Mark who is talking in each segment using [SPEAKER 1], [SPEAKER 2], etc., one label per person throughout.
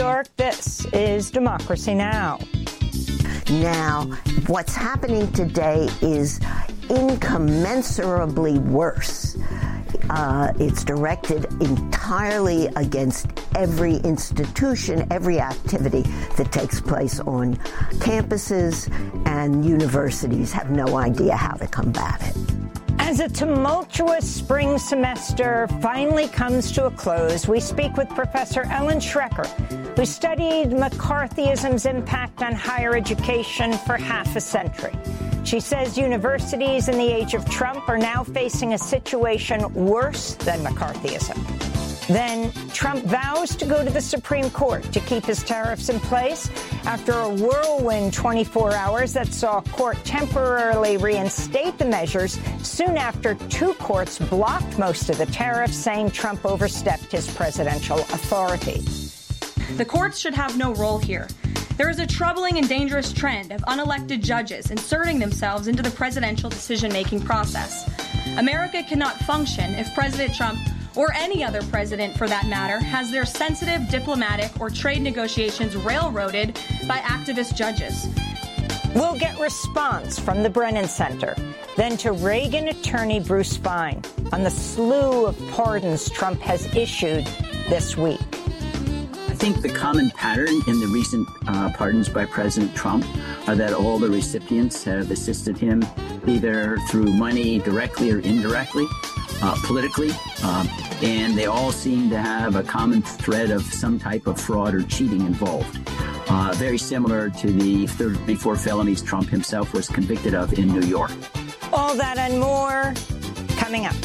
[SPEAKER 1] York, this is Democracy Now!
[SPEAKER 2] Now, what's happening today is incommensurably worse. It's directed entirely against every institution, every activity that takes place on campuses, and universities have no idea how to combat it.
[SPEAKER 1] As a tumultuous spring semester finally comes to a close, we speak with Professor Ellen Schrecker, who studied McCarthyism's impact on higher education for half a century. She says universities in the age of Trump are now facing a situation worse than McCarthyism. Then Trump vows to go to the Supreme Court to keep his tariffs in place after a whirlwind 24 hours that saw a court temporarily reinstate the measures soon after two courts blocked most of the tariffs, saying Trump overstepped his presidential authority.
[SPEAKER 3] The courts should have no role here. There is a troubling and dangerous trend of unelected judges inserting themselves into the presidential decision-making process. America cannot function if President Trump, or any other president for that matter, has their sensitive diplomatic or trade negotiations railroaded by activist judges.
[SPEAKER 1] We'll get response from the Brennan Center, then to Reagan attorney Bruce Fein on the slew of pardons Trump has issued this week.
[SPEAKER 4] I think the common pattern in the recent pardons by President Trump are that all the recipients have assisted him either through money directly or indirectly, politically, and they all seem to have a common thread of some type of fraud or cheating involved. Very similar to the 34 felonies Trump himself was convicted of in New York.
[SPEAKER 1] All that and more coming up.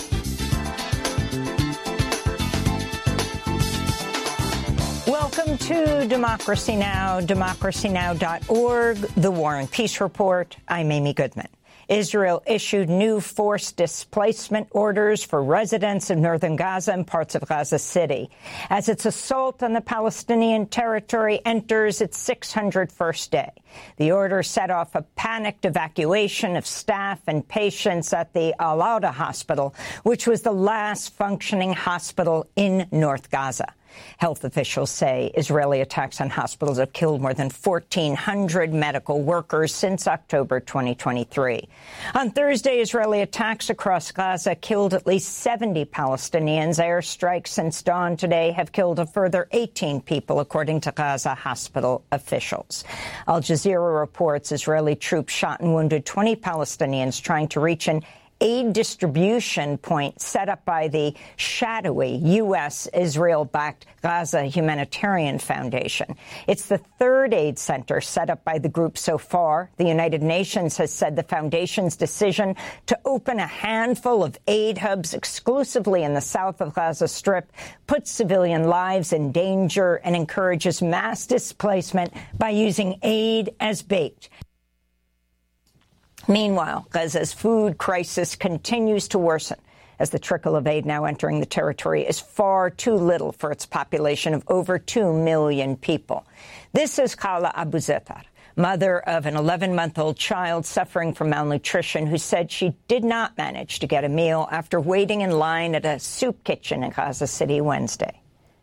[SPEAKER 1] Welcome to Democracy Now!, democracynow.org, The War and Peace Report. I'm Amy Goodman. Israel issued new forced displacement orders for residents of northern Gaza and parts of Gaza City as its assault on the Palestinian territory enters its 601st day. The order set off a panicked evacuation of staff and patients at the Al-Auda hospital, which was the last functioning hospital in North Gaza. Health officials say Israeli attacks on hospitals have killed more than 1,400 medical workers since October 2023. On Thursday, Israeli attacks across Gaza killed at least 70 Palestinians. Airstrikes since dawn today have killed a further 18 people, according to Gaza hospital officials. Al Jazeera reports Israeli troops shot and wounded 20 Palestinians trying to reach an aid distribution point set up by the shadowy U.S. Israel-backed Gaza Humanitarian Foundation. It's the third aid center set up by the group so far. The United Nations has said the foundation's decision to open a handful of aid hubs exclusively in the south of Gaza Strip puts civilian lives in danger and encourages mass displacement by using aid as bait. Meanwhile, Gaza's food crisis continues to worsen as the trickle of aid now entering the territory is far too little for its population of over 2 million people. This is Khala Abu Zetar, mother of an 11-month-old child suffering from malnutrition, who said she did not manage to get a meal after waiting in line at a soup kitchen in Gaza City Wednesday.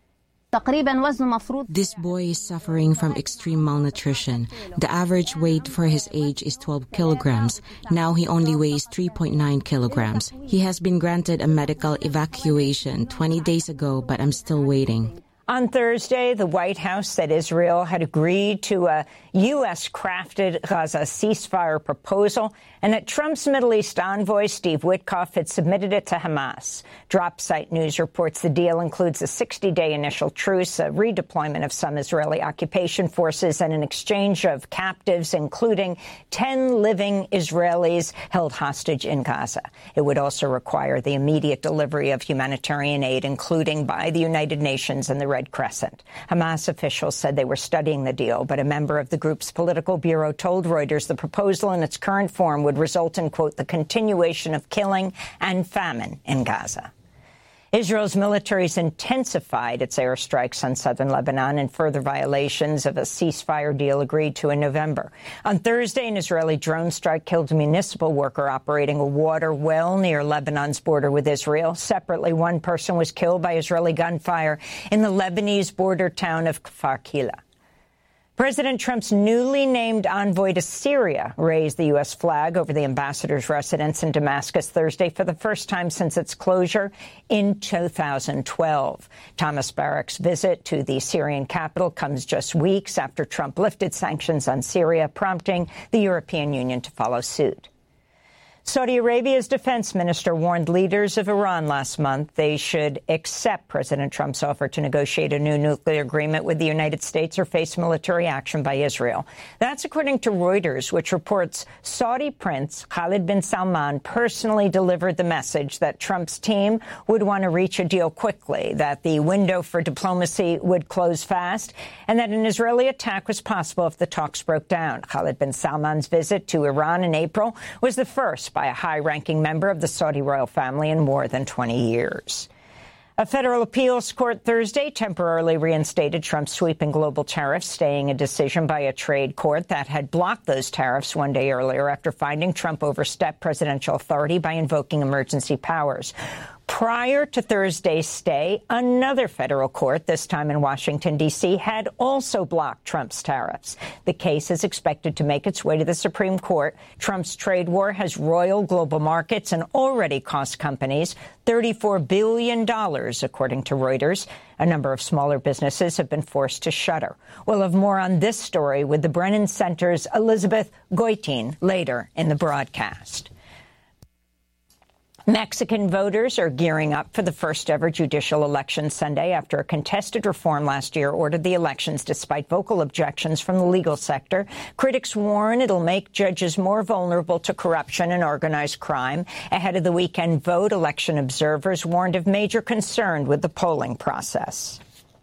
[SPEAKER 5] This boy is suffering from extreme malnutrition. The average weight for his age is 12 kilograms. Now he only weighs 3.9 kilograms. He has been granted a medical evacuation 20 days ago, but I'm still waiting.
[SPEAKER 1] On Thursday, the White House said Israel had agreed to a U.S.-crafted Gaza ceasefire proposal and that Trump's Middle East envoy, Steve Witkoff, had submitted it to Hamas. Dropsite News reports the deal includes a 60-day initial truce, a redeployment of some Israeli occupation forces, and an exchange of captives, including 10 living Israelis held hostage in Gaza. It would also require the immediate delivery of humanitarian aid, including by the United Nations and the Red Crescent. Hamas officials said they were studying the deal, but a member of the group's political bureau told Reuters the proposal in its current form would result in, quote, the continuation of killing and famine in Gaza. Israel's military has intensified its airstrikes on southern Lebanon in further violations of a ceasefire deal agreed to in November. On Thursday, an Israeli drone strike killed a municipal worker operating a water well near Lebanon's border with Israel. Separately, one person was killed by Israeli gunfire in the Lebanese border town of Kfar Kila. President Trump's newly named envoy to Syria raised the U.S. flag over the ambassador's residence in Damascus Thursday for the first time since its closure in 2012. Thomas Barak's visit to the Syrian capital comes just weeks after Trump lifted sanctions on Syria, prompting the European Union to follow suit. Saudi Arabia's defense minister warned leaders of Iran last month they should accept President Trump's offer to negotiate a new nuclear agreement with the United States or face military action by Israel. That's according to Reuters, which reports Saudi Prince Khalid bin Salman personally delivered the message that Trump's team would want to reach a deal quickly, that the window for diplomacy would close fast, and that an Israeli attack was possible if the talks broke down. Khalid bin Salman's visit to Iran in April was the first by a high-ranking member of the Saudi royal family in more than 20 years. A federal appeals court Thursday temporarily reinstated Trump's sweeping global tariffs, staying a decision by a trade court that had blocked those tariffs one day earlier after finding Trump overstepped presidential authority by invoking emergency powers. Prior to Thursday's stay, another federal court, this time in Washington, D.C., had also blocked Trump's tariffs. The case is expected to make its way to the Supreme Court. Trump's trade war has roiled global markets and already cost companies $34 billion, according to Reuters. A number of smaller businesses have been forced to shutter. We'll have more on this story with the Brennan Center's Elizabeth Goitein later in the broadcast. Mexican voters are gearing up for the first-ever judicial election Sunday after a contested reform last year ordered the elections despite vocal objections from the legal sector. Critics warn it'll make judges more vulnerable to corruption and organized crime. Ahead of the weekend vote, election observers warned of major concern with the polling process.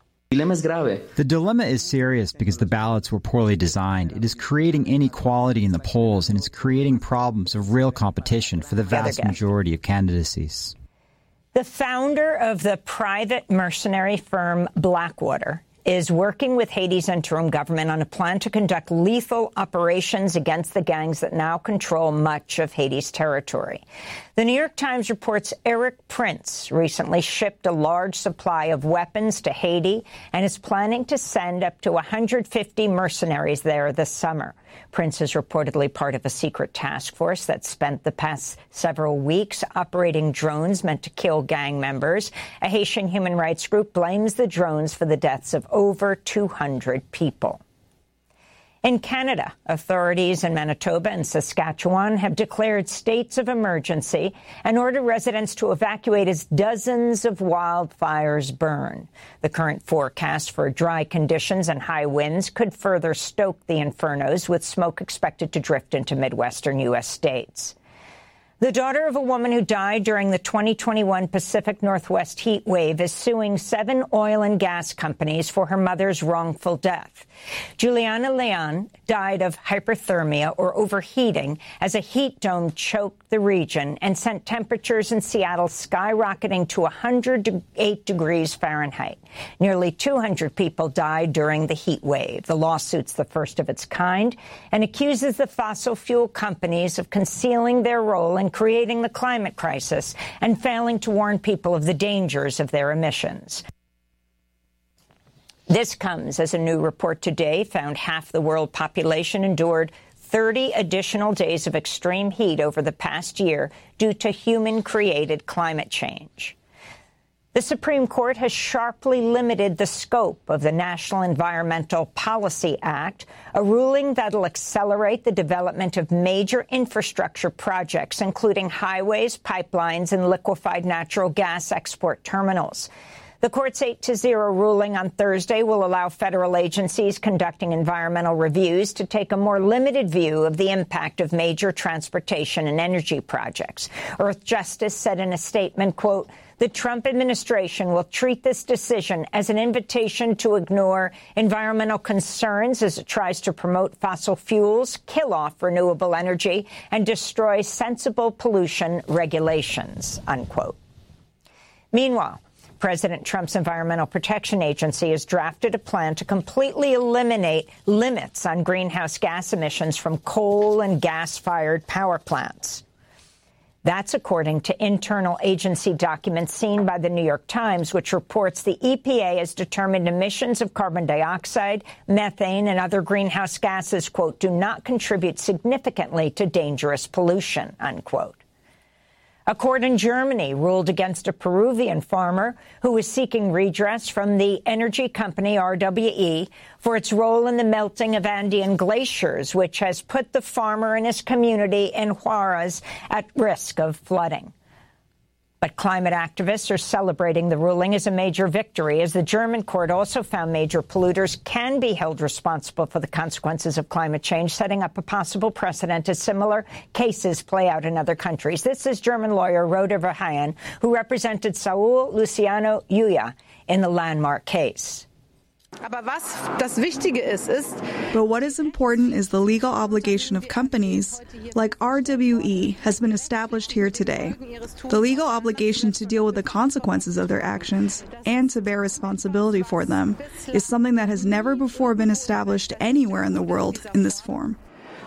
[SPEAKER 6] The dilemma is serious because the ballots were poorly designed. It is creating inequality in the polls, and it's creating problems of real competition for the vast majority of candidacies.
[SPEAKER 1] The founder of the private mercenary firm Blackwater is working with Haiti's interim government on a plan to conduct lethal operations against the gangs that now control much of Haiti's territory. The New York Times reports Eric Prince recently shipped a large supply of weapons to Haiti and is planning to send up to 150 mercenaries there this summer. Prince is reportedly part of a secret task force that spent the past several weeks operating drones meant to kill gang members. A Haitian human rights group blames the drones for the deaths of over 200 people. In Canada, authorities in Manitoba and Saskatchewan have declared states of emergency and ordered residents to evacuate as dozens of wildfires burn. The current forecast for dry conditions and high winds could further stoke the infernos, with smoke expected to drift into Midwestern U.S. states. The daughter of a woman who died during the 2021 Pacific Northwest heat wave is suing 7 oil and gas companies for her mother's wrongful death. Juliana Leon died of hyperthermia or overheating as a heat dome choked the region and sent temperatures in Seattle skyrocketing to 108 degrees Fahrenheit. Nearly 200 people died during the heat wave. The lawsuit's the first of its kind and accuses the fossil fuel companies of concealing their role in creating the climate crisis and failing to warn people of the dangers of their emissions. This comes as a new report today found half the world population endured 30 additional days of extreme heat over the past year due to human-created climate change. The Supreme Court has sharply limited the scope of the National Environmental Policy Act, a ruling that'll accelerate the development of major infrastructure projects, including highways, pipelines, and liquefied natural gas export terminals. The court's 8-0 ruling on Thursday will allow federal agencies conducting environmental reviews to take a more limited view of the impact of major transportation and energy projects. Earthjustice said in a statement, quote, "The Trump administration will treat this decision as an invitation to ignore environmental concerns as it tries to promote fossil fuels, kill off renewable energy, and destroy sensible pollution regulations," unquote. Meanwhile, President Trump's Environmental Protection Agency has drafted a plan to completely eliminate limits on greenhouse gas emissions from coal and gas-fired power plants. That's according to internal agency documents seen by the New York Times, which reports the EPA has determined emissions of carbon dioxide, methane, and other greenhouse gases, quote, do not contribute significantly to dangerous pollution, unquote. A court in Germany ruled against a Peruvian farmer who was seeking redress from the energy company RWE for its role in the melting of Andean glaciers, which has put the farmer and his community in Huaraz at risk of flooding. But climate activists are celebrating the ruling as a major victory, as the German court also found major polluters can be held responsible for the consequences of climate change, setting up a possible precedent as similar cases play out in other countries. This is German lawyer Rhoda Verheyen, who represented Saul Luciano Yuya in the landmark case.
[SPEAKER 7] But what is important is the legal obligation of companies like RWE has been established here today. The legal obligation to deal with the consequences of their actions and to bear responsibility for them is something that has never before been established anywhere in the world in this form.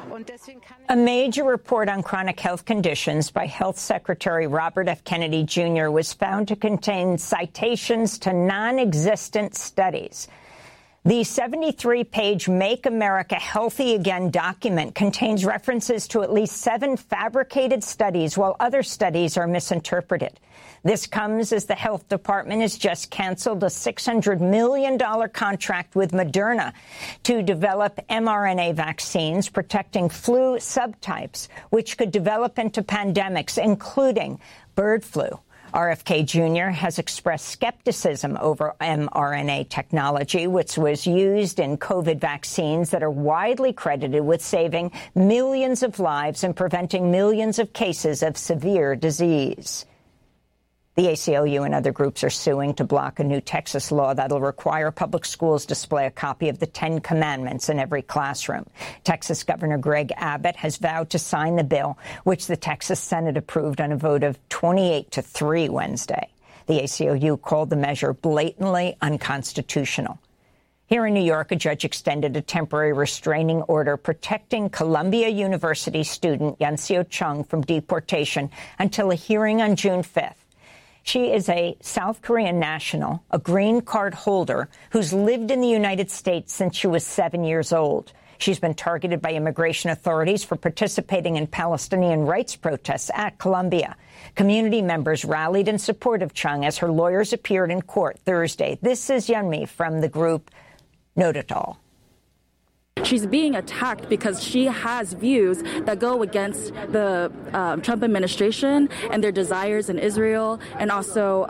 [SPEAKER 1] A major report on chronic health conditions by Health Secretary Robert F. Kennedy Jr. was found to contain citations to non-existent studies. The 73-page Make America Healthy Again document contains references to at least 7 fabricated studies, while other studies are misinterpreted. This comes as the health department has just canceled a $600 million contract with Moderna to develop mRNA vaccines protecting flu subtypes, which could develop into pandemics, including bird flu. RFK Jr. has expressed skepticism over mRNA technology, which was used in COVID vaccines that are widely credited with saving millions of lives and preventing millions of cases of severe disease. The ACLU and other groups are suing to block a new Texas law that will require public schools display a copy of the 10 Commandments in every classroom. Texas Governor Greg Abbott has vowed to sign the bill, which the Texas Senate approved on a vote of 28-3 Wednesday. The ACLU called the measure blatantly unconstitutional. Here in New York, a judge extended a temporary restraining order protecting Columbia University student Yanseo Chung from deportation until a hearing on June 5th. She is a South Korean national, a green card holder, who's lived in the United States since she was 7 years old. She's been targeted by immigration authorities for participating in Palestinian rights protests at Columbia. Community members rallied in support of Chung as her lawyers appeared in court Thursday. This is Yeonmi from the group Not At All.
[SPEAKER 8] She's being attacked because she has views that go against the Trump administration and their desires in Israel, and also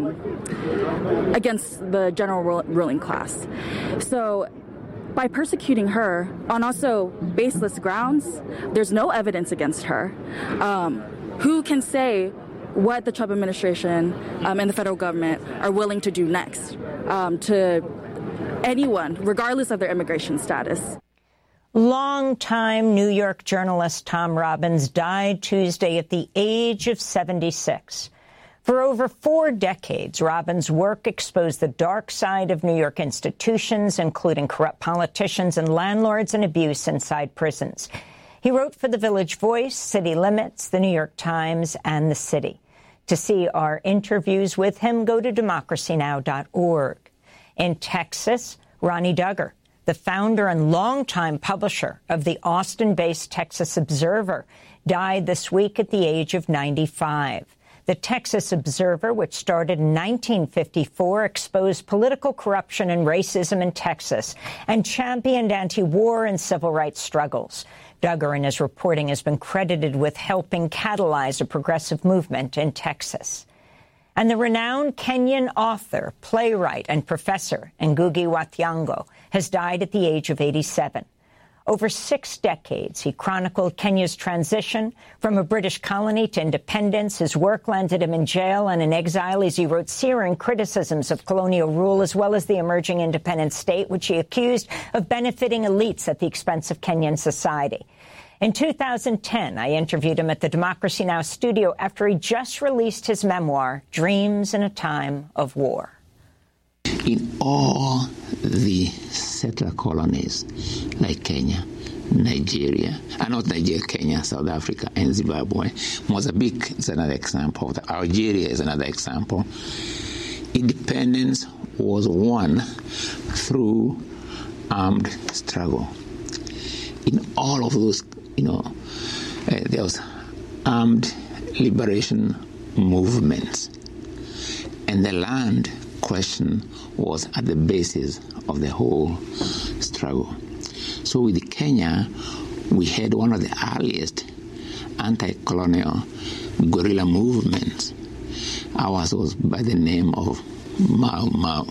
[SPEAKER 8] against the general ruling class. So by persecuting her on also baseless grounds, there's no evidence against her. Who can say what the Trump administration and the federal government are willing to do next to anyone, regardless of their immigration status?
[SPEAKER 1] Longtime New York journalist Tom Robbins died Tuesday at the age of 76. For over 4 decades, Robbins' work exposed the dark side of New York institutions, including corrupt politicians and landlords and abuse inside prisons. He wrote for The Village Voice, City Limits, The New York Times, and The City. To see our interviews with him, go to democracynow.org. In Texas, Ronnie Duggar, the founder and longtime publisher of the Austin-based Texas Observer, died this week at the age of 95. The Texas Observer, which started in 1954, exposed political corruption and racism in Texas and championed anti-war and civil rights struggles. Duggar, in his reporting, has been credited with helping catalyze a progressive movement in Texas. And the renowned Kenyan author, playwright, and professor Ngugi wa Thiong'o has died at the age of 87. Over 6 decades, he chronicled Kenya's transition from a British colony to independence. His work landed him in jail and in exile as he wrote searing criticisms of colonial rule, as well as the emerging independent state, which he accused of benefiting elites at the expense of Kenyan society. In 2010, I interviewed him at the Democracy Now! Studio after he just released his memoir, Dreams in a Time of War.
[SPEAKER 9] In all the settler colonies like Kenya, Nigeria, not Nigeria, Kenya, South Africa, and Zimbabwe, Mozambique is another example, Algeria is another example, independence was won through armed struggle. In all of those, there was armed liberation movements, and the land question was at the basis of the whole struggle. So with Kenya, we had one of the earliest anti-colonial guerrilla movements. Ours was by the name of Mau Mau.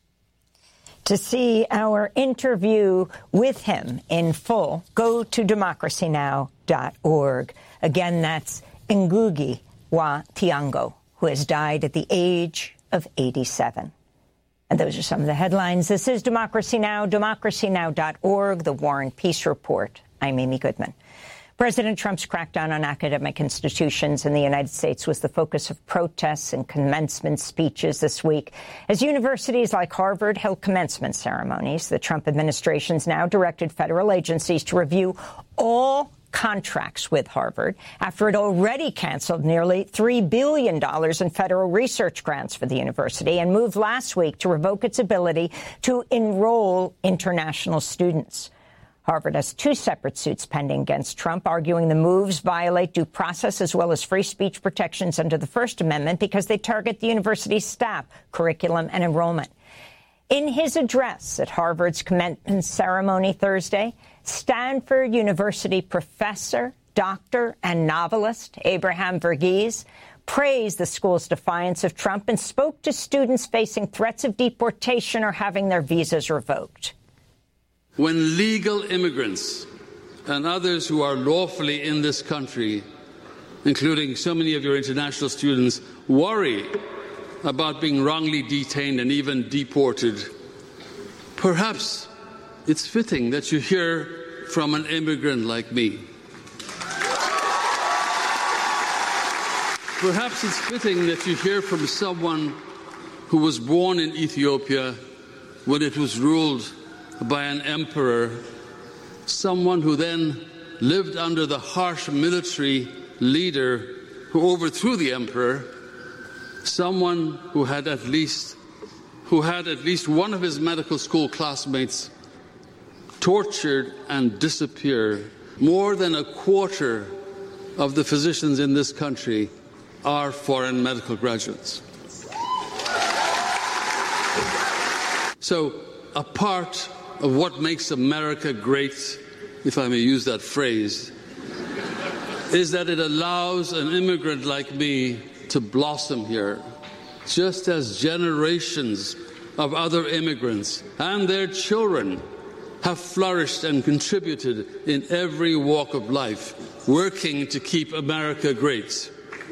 [SPEAKER 1] To see our interview with him in full, go to democracynow.org. Again, that's Ngugi wa Thiong'o, who has died at the age of 87. And those are some of the headlines. This is Democracy Now!, democracynow.org, the War and Peace Report. I'm Amy Goodman. President Trump's crackdown on academic institutions in the United States was the focus of protests and commencement speeches this week. As universities like Harvard held commencement ceremonies, the Trump administration's now directed federal agencies to review all contracts with Harvard after it already canceled nearly $3 billion in federal research grants for the university and moved last week to revoke its ability to enroll international students. Harvard has two separate suits pending against Trump, arguing the moves violate due process as well as free speech protections under the First Amendment because they target the university's staff, curriculum, and enrollment. In his address at Harvard's commencement ceremony Thursday, Stanford University professor, doctor, and novelist Abraham Verghese praised the school's defiance of Trump and spoke to students facing threats of deportation or having their visas revoked.
[SPEAKER 10] When legal immigrants and others who are lawfully in this country, including so many of your international students, worry about being wrongly detained and even deported, perhaps it's fitting that you hear from an immigrant like me. Perhaps it's fitting that you hear from someone who was born in Ethiopia when it was ruled by an emperor, someone who then lived under the harsh military leader who overthrew the emperor, someone who had at least one of his medical school classmates tortured and disappeared. More than a quarter of the physicians in this country are foreign medical graduates. So a part of what makes America great, if I may use that phrase, is that it allows an immigrant like me to blossom here, just as generations of other immigrants and their children have flourished and contributed in every walk of life, working to keep America great.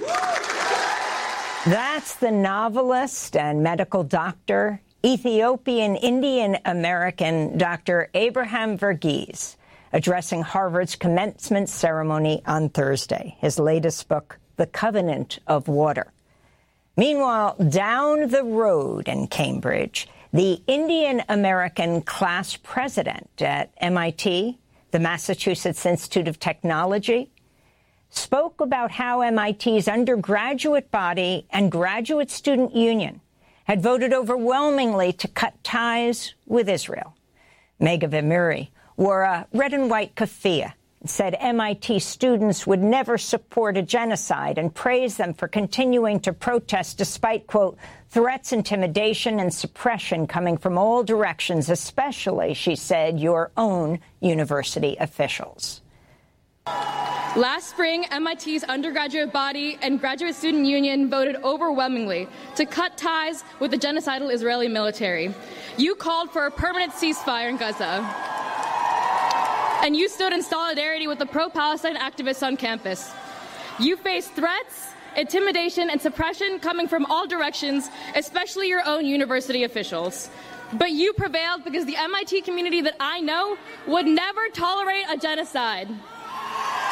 [SPEAKER 1] That's the novelist and medical doctor, Ethiopian Indian American Dr. Abraham Verghese, addressing Harvard's commencement ceremony on Thursday. His latest book, The Covenant of Water. Meanwhile, down the road in Cambridge, the Indian American class president at MIT, the Massachusetts Institute of Technology, spoke about how MIT's undergraduate body and graduate student union had voted overwhelmingly to cut ties with Israel. Megha Vemuri wore a red and white keffiyeh and said MIT students would never support a genocide and praised them for continuing to protest despite, quote, threats, intimidation, and suppression coming from all directions, especially, she said, your own university officials.
[SPEAKER 11] Last spring, MIT's undergraduate body and graduate student union voted overwhelmingly to cut ties with the genocidal Israeli military. You called for a permanent ceasefire in Gaza. And you stood in solidarity with the pro-Palestine activists on campus. You faced threats, intimidation, and suppression coming from all directions, especially your own university officials. But you prevailed because the MIT community that I know would never tolerate a genocide.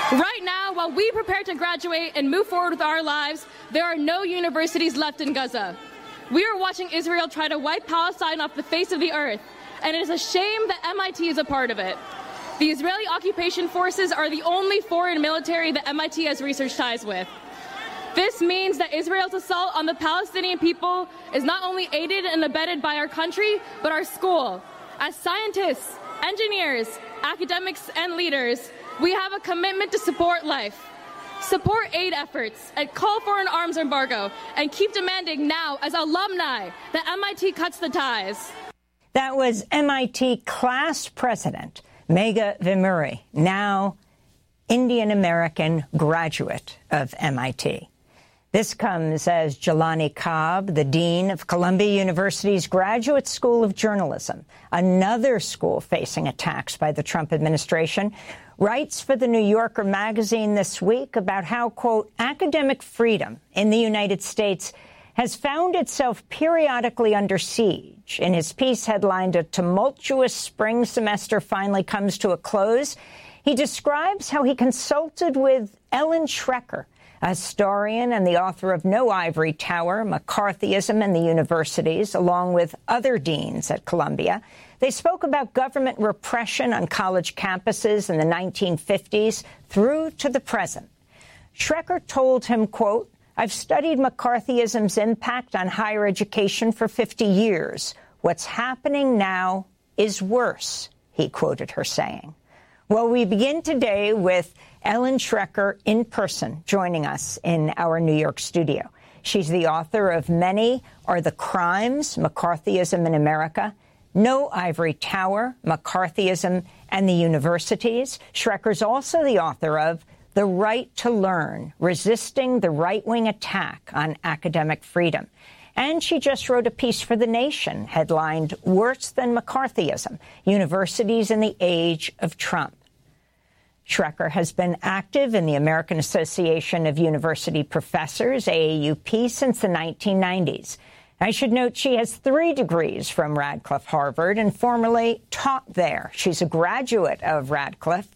[SPEAKER 11] Right now, while we prepare to graduate and move forward with our lives, there are no universities left in Gaza. We are watching Israel try to wipe Palestine off the face of the earth, and it is a shame that MIT is a part of it. The Israeli occupation forces are the only foreign military that MIT has research ties with. This means that Israel's assault on the Palestinian people is not only aided and abetted by our country, but our school. As scientists, engineers, academics, and leaders, we have a commitment to support life, support aid efforts, and call for an arms embargo, and keep demanding now, as alumni, that MIT cuts the ties.
[SPEAKER 1] That was MIT class president Megha Vemuri, now Indian-American graduate of MIT. This comes as Jelani Cobb, the dean of Columbia University's Graduate School of Journalism, another school facing attacks by the Trump administration, writes for the New Yorker magazine this week about how, quote, academic freedom in the United States has found itself periodically under siege. In his piece headlined "A Tumultuous Spring Semester Finally Comes to a Close," he describes how he consulted with Ellen Schrecker, a historian and the author of No Ivory Tower, McCarthyism in the Universities, along with other deans at Columbia. They spoke about government repression on college campuses in the 1950s through to the present. Schrecker told him, quote, "I've studied McCarthyism's impact on higher education for 50 years. What's happening now is worse," he quoted her saying. Well, we begin today with Ellen Schrecker in person joining us in our New York studio. She's the author of Many Are the Crimes, McCarthyism in America, No Ivory Tower, McCarthyism and the Universities. Schrecker's also the author of The Right to Learn, Resisting the Right-Wing Attack on Academic Freedom. And she just wrote a piece for The Nation headlined Worse Than McCarthyism, Universities in the Age of Trump. Schrecker has been active in the American Association of University Professors, AAUP, since the 1990s. I should note she has 3 degrees from Radcliffe Harvard and formerly taught there. She's a graduate of Radcliffe,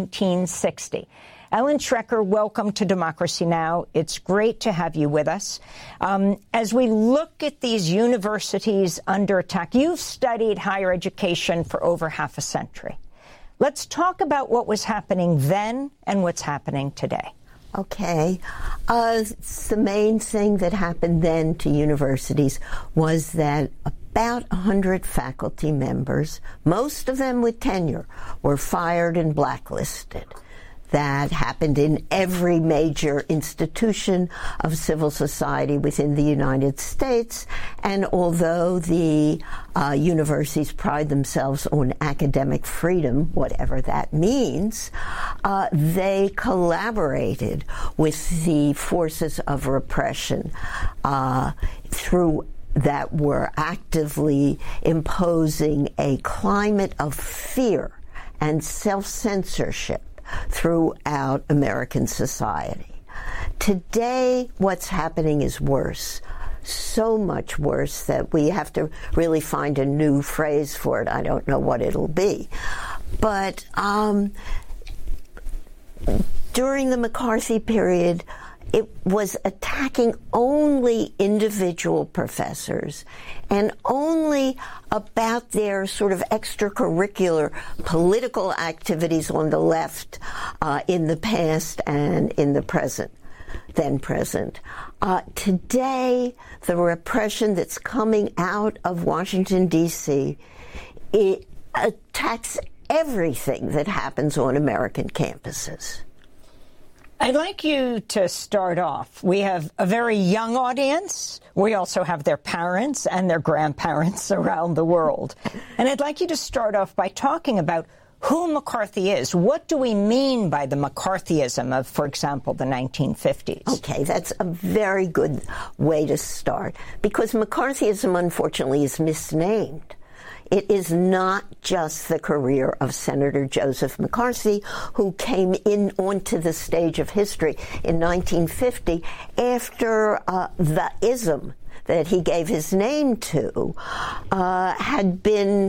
[SPEAKER 1] 1960. Ellen Schrecker, welcome to Democracy Now! It's great to have you with us. As we look at these universities under attack, you've studied higher education for over half a century. Let's talk about what was happening then and what's happening today.
[SPEAKER 2] Okay. The main thing that happened then to universities was that about 100 faculty members, most of them with tenure, were fired and blacklisted. That happened in every major institution of civil society within the United States. And although the universities pride themselves on academic freedom, whatever that means, they collaborated with the forces of repression that were actively imposing a climate of fear and self-censorship throughout American society. Today, what's happening is worse. So much worse that we have to really find a new phrase for it. I don't know what it'll be. But during the McCarthy period, it was attacking only individual professors and only about their sort of extracurricular political activities on the left in the past and in the present, then present. Today, the repression that's coming out of Washington, D.C., it attacks everything that happens on American campuses.
[SPEAKER 1] I'd like you to start off. We have a very young audience. We also have their parents and their grandparents around the world. And I'd like you to start off by talking about who McCarthy is. What do we mean by the McCarthyism of, for example, the 1950s?
[SPEAKER 2] Okay, that's a very good way to start, because McCarthyism, unfortunately, is misnamed. It is not just the career of Senator Joseph McCarthy, who came onto the stage of history in 1950 after the ism that he gave his name to had been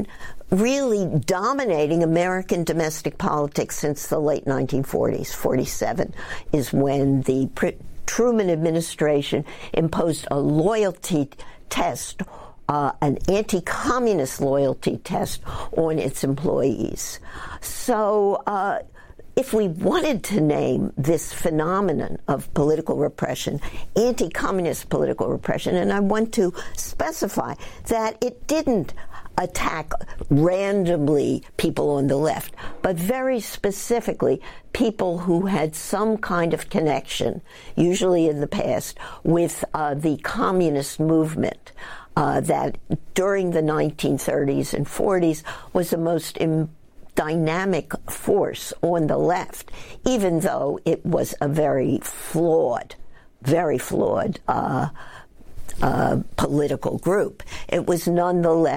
[SPEAKER 2] really dominating American domestic politics since the late 1940s. 47 is when the Truman administration imposed a loyalty test, an anti-communist loyalty test on its employees. So if we wanted to name this phenomenon of political repression, anti-communist political repression, and I want to specify that it didn't attack randomly people on the left, but very specifically people who had some kind of connection, usually in the past, with the communist movement that during the 1930s and 40s was the most dynamic force on the left, even though it was a very flawed political group. It was nonetheless